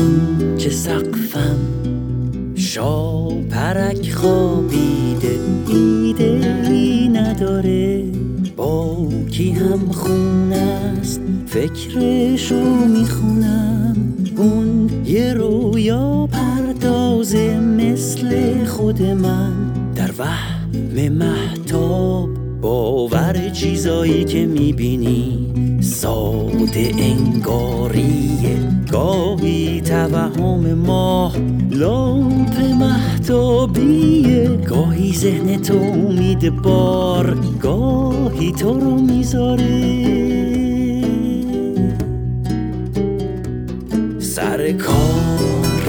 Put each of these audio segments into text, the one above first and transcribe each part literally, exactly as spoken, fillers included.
کنج سقفم شاپرک خوابیده، ایده ای نداره با کی هم خون است، فکرشو میخونم. اون یه رویا پردازه مثل خود من، در وهم مهتاب باور چیزایی که میبینی ساده انگاریه. گاهی توهم ماه لامپ مهتابیه، گاهی ذهن تو امید بار، گاهی تو رو میذاره سر کار.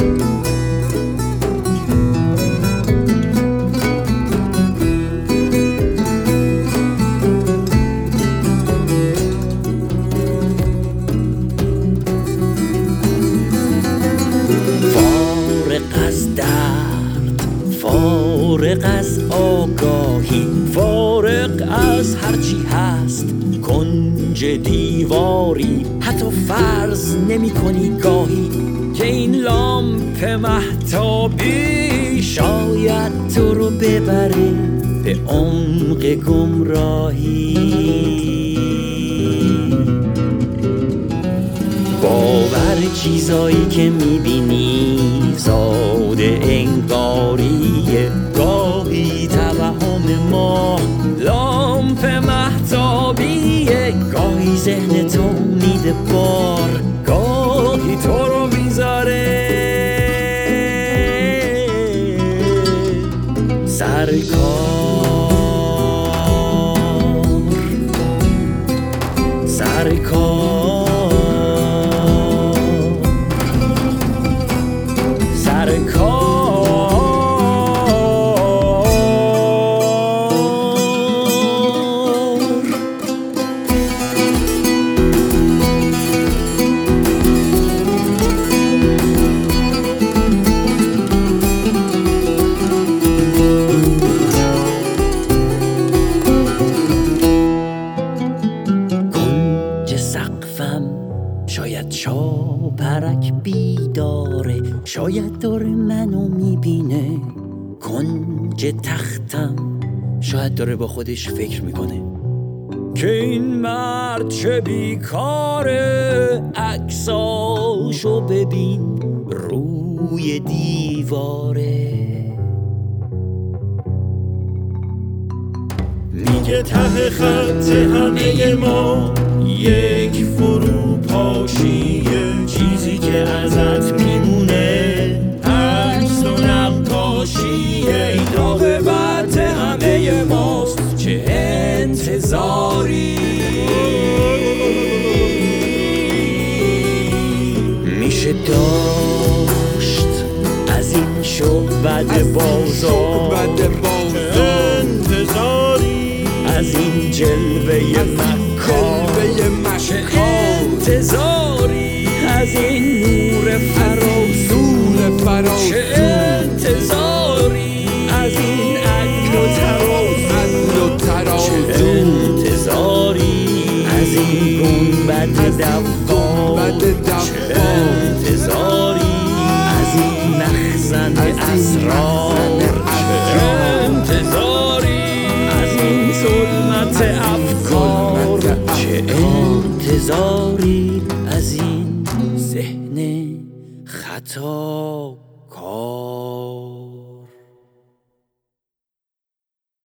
فارغ از آگاهی، فارغ از هرچی هست، کنج دیواری حتی فرض نمی کنی گاهی که این لامپ مهتابی شاید تو رو ببره به عمق گمراهی. باور چیزایی که میبینی ساده انگاریه، گاهی توهم ما لامپ مهتابیه، گاهی ذهن تو میده بار، گاهی تو رو میذاره سر کار. سر کار شاید شاپرک بیداره، شاید داره منو میبینه. کنج تختم شاید داره با خودش فکر میکنه که این مرد چه بیکاره، عکساشو ببین روی دیواره. میگه ته خط همه ما یک فروپاشیه، چیزی که ازت میمونه عکس و نقاشیه. این عاقبت همه ماست، چه انتظاری میشه داشت از این شعبد بازار، انتظاری از این جلوه مکان، چه انتظاری از این نور فراسون، چه انتظاری از این عقل و ترازو، چه انتظاری از این گنبد دوام، چه انتظاری از این مخزن اسرار، چه انتظاری از این ظلمت افکار، چه انتظاری از این ذهن خطا کار.